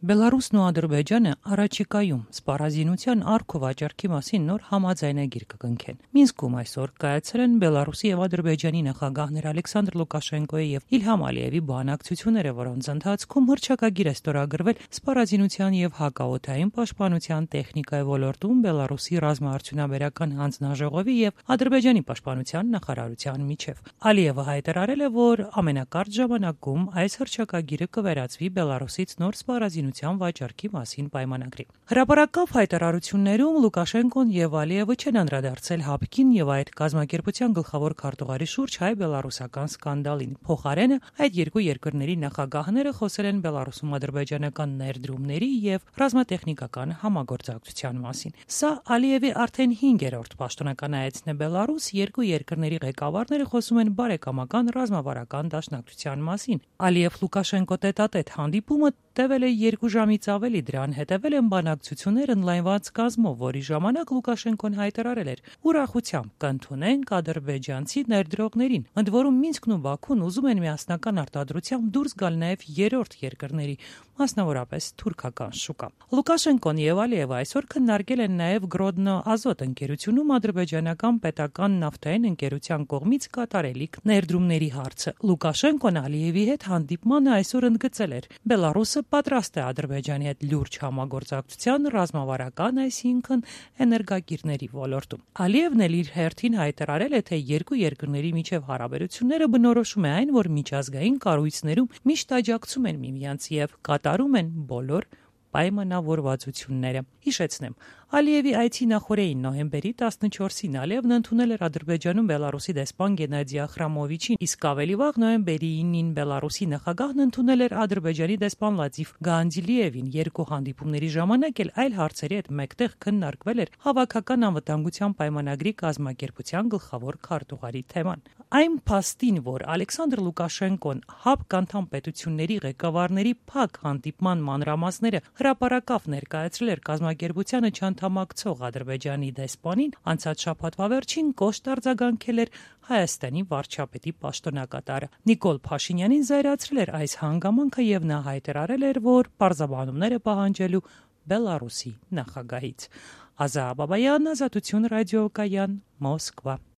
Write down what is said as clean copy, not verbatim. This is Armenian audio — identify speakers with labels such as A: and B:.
A: Բելարուսն ու Ադրբեջանը առաջիկայում սպառազինության առք ու վաճառքի մասին նոր համաձայնագիր կկնքեն։ Մինսկում այսօր կայացել են Բելարուսի եւ Ադրբեջանի նախագահներ Ալեքսանդր Լուկաշենկոյի եւ Իլհամ Ալիևի բանակցությունները, որոնց ընթացքում հռչակագիր է ստորագրվել սպառազինության եւ հակաօդային պաշտպանության տեխնիկայի ոլորտում Բելարուսի ռազմաարդյունաբերական հանձնաժողովի եւ Ադրբեջանի պաշտպանության նախարարության միջև։ Ալիևը հայտարարել է, որ ամենակարճ ժամանակում այս հռչակագիրը կվերածվի Բելարուսից նոր սպառազինության վաճառքի մասին պայմանագրի։ Հրապարակավ հայտարարություններում Լուկաշենկոն եւ Ալիևը չեն անդրադարձել ՀԱՊԿ-ին եւ այդ կազմակերպության գլխավոր քարտուղարի շուրջ հայ-բելարուսական սկանդալին։ Փոխարենը այդ երկու երկրների նախագահները խոսել են Բելարուսում ադրբեջանական ներդրումների եւ ռազմատեխնիկական համագործակցության մասին։ Սա Ալիևի արդեն 5-րդ պաշտոնական այցն է Բելարուս, երկու երկրների ղեկավարները խոսում են բարեկամական ռազմավարական դաշնակցության մասին։ Ալիև-Լուկաշենկո տետատետ հանդիպումը տևել է 2 ժամից ավելի, դրան հետևել են բանակցություններ ընդլայնված կազմով, որի ժամանակ Լուկաշենկոն հայտարարել էր. «Ուրախությամբ կընդունենք ադրբեջանցի ներդրողներին»։ Ընդ որում Մինսկն ու Բաքուն ուզում են միասնական արտադրությամբ դուրս գալ նաև երրորդ երկրների, մասնավորապես թուրքական շուկա։ Լուկաշենկոն եւ Ալիևը այսօր քննարկել են նաև Գրոդնո ազոտ ընկերությունում ադրբեջանական պետական նավթային ընկերության կողմից կատարելիք ներդրումների հարցը։ Լուկաշենկոն Ալիևի հետ հանդիպմանը այսօր ընդգծել էր. «Բելարուսը պատրաստ է Ադրբեջանի հետ լուրջ համագործակցության ռազմավարական, այսինքն էներգակիրների ոլորտում»։ Ալիևն էլ իր հերթին հայտարարել է, թե երկու երկրների միջև հարաբերությունները բնորոշում է այն, որ միջազգային կառույցներում միշտ աջակցում են միմյանց եւ կատարում են բոլոր պայմանավորվածությունները։ Հիշեցնեմ, Ալիևի այցի նախօրեին նոյեմբերի 14-ին Ալիևն ընդունել էր Ադրբեջանում Բելարուսի դեսպան Գենադի Ախրամովիչին, իսկ ավելի վաղ նոյեմբերի 9-ին Բելարուսի նախագահն ընդունել էր Ադրբեջանի դեսպան Լատիֆ Գանդիլիևին։ Երկու հանդիպումների ժամանակ էլ այլ հարցերի հետ մեկտեղ քննարկվել էր հավաքական անվտանգության պայմանագրի կազմակերպության գլխավոր քարտուղարի թեման։ Այն փաստին, որ Ալեքսանդր Լուկաշենկոն ՀԱՊԿ անդամ պետությունների ղեկավարների փակ հանդիպման մանրամասները հրապարակավ ներկայացրել էր կազմակերպությանը չանդամակցող Ադրբեջանի դեսպանին, անցած շաբաթվա վերջին կոշտ արձագանքել էր Հայաստանի վարչապետի պաշտոնակատարը։ Նիկոլ Փաշինյանին զայրացրել էր այս հանգամանքը եւ նա հայտարարել էր, որ պարզաբանումներ է պահանջելու Բելարուսի նախագահից։ Ազա Բաբայան, Ազատություն ռադիոկայան, Մոսկվա։